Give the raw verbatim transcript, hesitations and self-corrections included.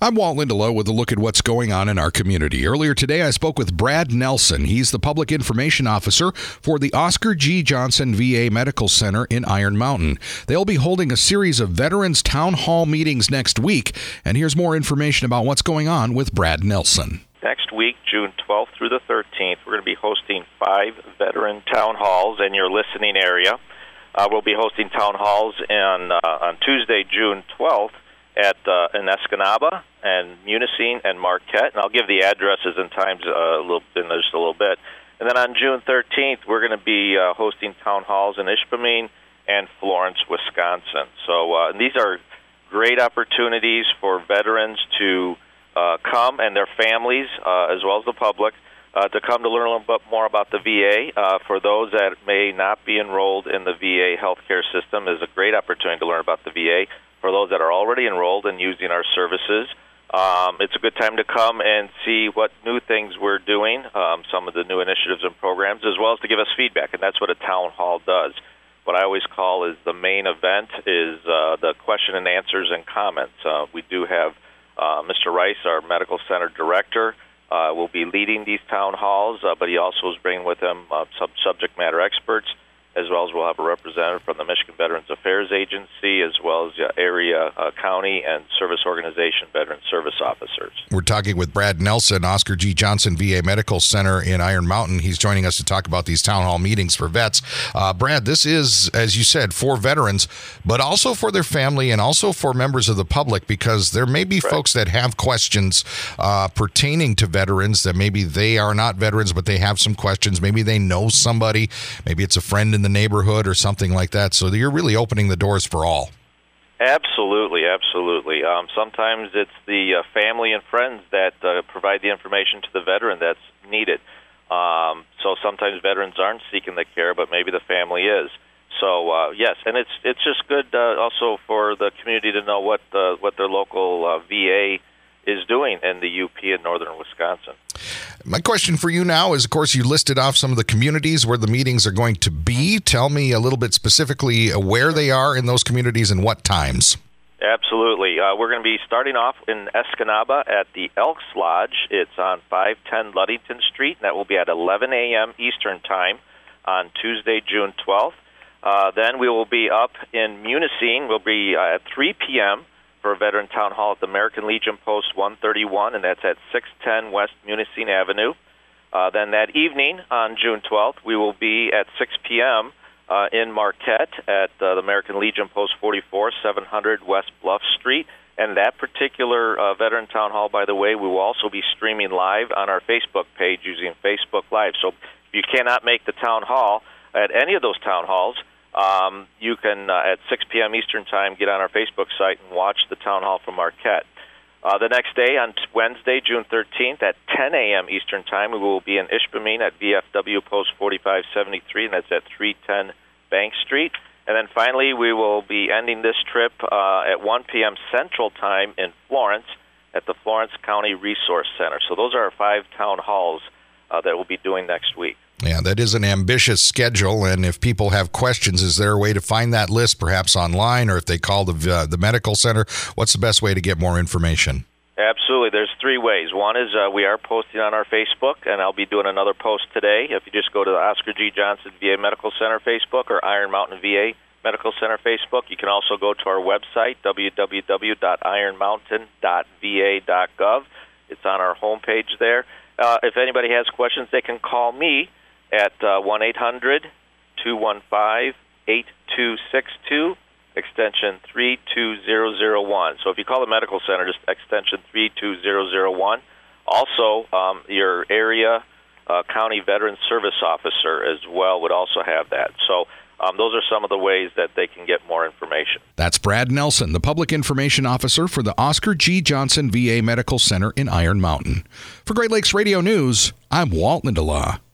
I'm Walt Lindelow with a look at what's going on in our community. Earlier today, I spoke with Brad Nelson. He's the Public Information Officer for the Oscar G. Johnson V A Medical Center in Iron Mountain. They'll be holding a series of Veterans Town Hall meetings next week. And here's more information about what's going on with Brad Nelson. Next week, June twelfth through the thirteenth, we're going to be hosting five Veteran Town Halls in your listening area. Uh, we'll be hosting town halls in, uh, on Tuesday, June twelfth, at uh, in Escanaba and Munising and Marquette, and I'll give the addresses and times uh, a little in just a little bit. And then on June thirteenth, we're going to be uh, hosting town halls in Ishpeming and Florence, Wisconsin. So uh, these are great opportunities for veterans to uh, come and their families, uh, as well as the public, uh, to come to learn a little bit more about the V A. Uh, for those that may not be enrolled in the V A healthcare system, is a great opportunity to learn about the V A. For those that are already enrolled and using our services, um, it's a good time to come and see what new things we're doing, um, some of the new initiatives and programs, as well as to give us feedback, and that's what a town hall does. What I always call is the main event is uh, the question and answers and comments. Uh, we do have uh, Mister Rice, our medical center director, uh, will be leading these town halls, uh, but he also is bringing with him uh, sub- subject matter experts, as well as we'll have a representative from the Michigan Veterans Affairs Agency, as well as uh, area, uh, county, and service organization veteran service officers. We're talking with Brad Nelson, Oscar G. Johnson V A Medical Center in Iron Mountain. He's joining us to talk about these town hall meetings for vets. Uh, Brad, this is, as you said, for veterans, but also for their family and also for members of the public, because there may be right. folks that have questions uh, pertaining to veterans that maybe they are not veterans, but they have some questions. Maybe they know somebody. Maybe it's a friend in the neighborhood or something like that. So you're really opening the doors for all. Absolutely, absolutely. Um, sometimes it's the uh, family and friends that uh, provide the information to the veteran that's needed. Um, so sometimes veterans aren't seeking the care, but maybe the family is. So uh, yes, and it's it's just good uh, also for the community to know what uh, what their local uh, V A is doing in the U P in northern Wisconsin. My question for you now is, of course, you listed off some of the communities where the meetings are going to be. Tell me a little bit specifically where they are in those communities and what times. Absolutely. Uh, we're going to be starting off in Escanaba at the Elks Lodge. It's on five ten Ludington Street, and that will be at eleven a.m. Eastern Time on Tuesday, June twelfth. Uh, then we will be up in Munising. We'll be uh, at three p.m. for a Veteran Town Hall at the American Legion Post one thirty-one, and that's at six ten West Munising Avenue. Uh, then that evening on June twelfth, we will be at six p.m. Uh, in Marquette at uh, the American Legion Post forty-four, seven hundred West Bluff Street. And that particular uh, Veteran Town Hall, by the way, we will also be streaming live on our Facebook page using Facebook Live. So if you cannot make the town hall at any of those town halls, Um, you can, uh, at six p.m. Eastern Time, get on our Facebook site and watch the Town Hall from Marquette. Uh, the next day, on Wednesday, June thirteenth, at ten a.m. Eastern Time, we will be in Ishpeming at V F W Post forty-five seventy-three, and that's at three ten Bank Street. And then finally, we will be ending this trip uh, at one p.m. Central Time in Florence at the Florence County Resource Center. So those are our five town halls uh, that we'll be doing next week. Yeah, that is an ambitious schedule, and if people have questions, is there a way to find that list, perhaps online, or if they call the uh, the medical center, what's the best way to get more information? Absolutely. There's three ways. One is uh, we are posting on our Facebook, and I'll be doing another post today. If you just go to the Oscar G. Johnson V A Medical Center Facebook or Iron Mountain V A Medical Center Facebook, you can also go to our website, w w w dot iron mountain dot v a dot gov. It's on our homepage there. Uh, if anybody has questions, they can call me at uh, one eight hundred two one five eight two six two, extension three two zero zero one. So if you call the medical center, just extension three two zero zero one. Also, um, your area uh, county veteran service officer as well would also have that. So um, those are some of the ways that they can get more information. That's Brad Nelson, the Public Information Officer for the Oscar G. Johnson V A Medical Center in Iron Mountain. For Great Lakes Radio News, I'm Walt Lindelow.